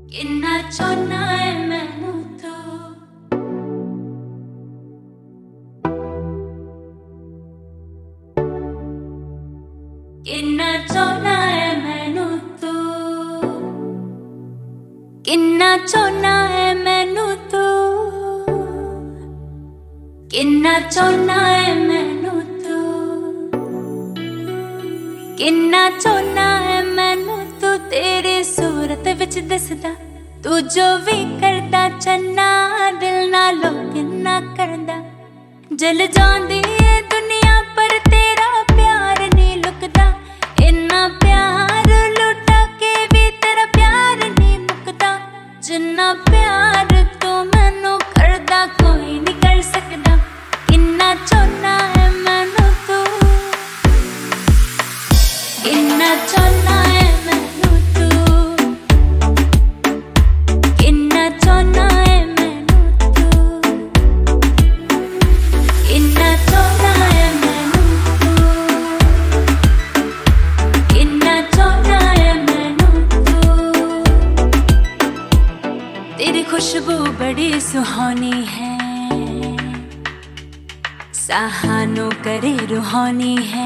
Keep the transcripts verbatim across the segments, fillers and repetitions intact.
किन्ना चाहना है मैनू तू, किन्ना चाहना है मैनू तू, किन्ना चाहना है मैनू तू, किन्ना चाहना है मैनू तू, किन्ना चाहना है मैनू तू। तेरी सूरत विच दिसदा तू जो भी करदा, चन्ना दिल नालों किन्ना करदा। जल जांदी है दुनिया पर तेरा प्यार नहीं लुकदा, इन्ना प्यार लुटा के भी तेरा प्यार नहीं मुकदा। जिन्ना प्यार तू मैनू करदा कोई नहीं कर सकदा। किन्ना चाहना है मैनू तू, किन्ना चाहना है मैनू तू, किन्ना चाहना है मैनू तू, किन्ना चाहना है मैनू तू, किन्ना चाहना है मैनू तू। तेरी खुशबू बड़ी सुहानी है, साहानों करे रूहानी है।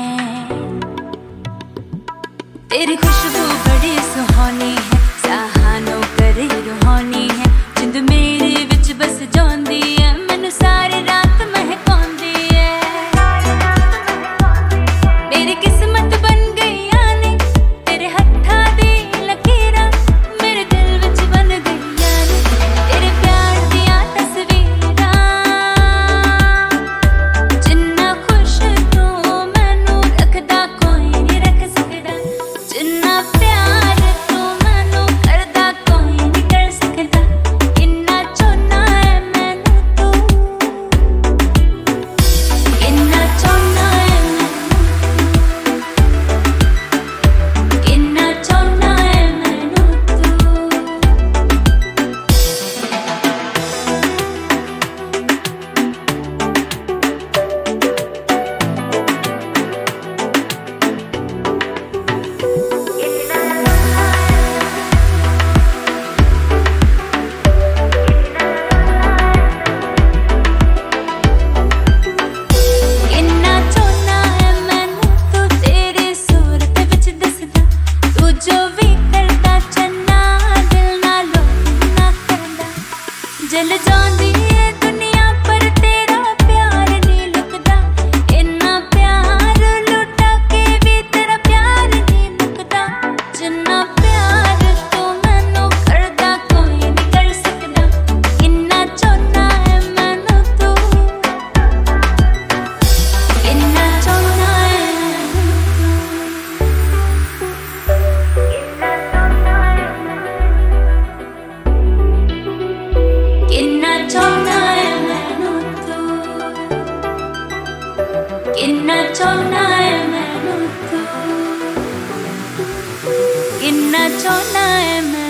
तेरी खुशबू बड़ी सुहानी है, साहानों करे रूहानी है। जिंद मेरे विच बस जांदी है, मैनू सारी रात महकांदी है। मेरी किस्मत बन गईयां ने तेरे हत्थां दी लकीरां, मेरे दिल विच बन गईयां ने तेरे प्यार दियां तस्वीरां। जिन्ना खुश तू मैनू रखदा कोई नहीं रख सकदा, जिन्ना प्यार तू मैनू करदा कोई नहीं कर सकदा। किन्ना चाहना है मैनू तू, किन्ना चाहना है मैनू तू, किन्ना चाहना है मैनू तू। किन्ना चाहना है मैनू तू, तेरी सूरत विच दिसदा तू जो भी करदा, चन्ना दिल नालों किन्ना करदा। जल जांदी है दुनिया पर तेरा प्यार नहीं लुकदा, इन्ना प्यार लुटा के भी तेरा प्यार नहीं मुकदा। जिन्ना प्यार तू मैनू करदा कोई नहीं कर सकदा। किन्ना चाहना है मैनू तू, किन्ना चाहना है किन्ना चाहना है मैनू तू, किन्ना चाहना है मैनू तू, किन्ना चाहना है मैनू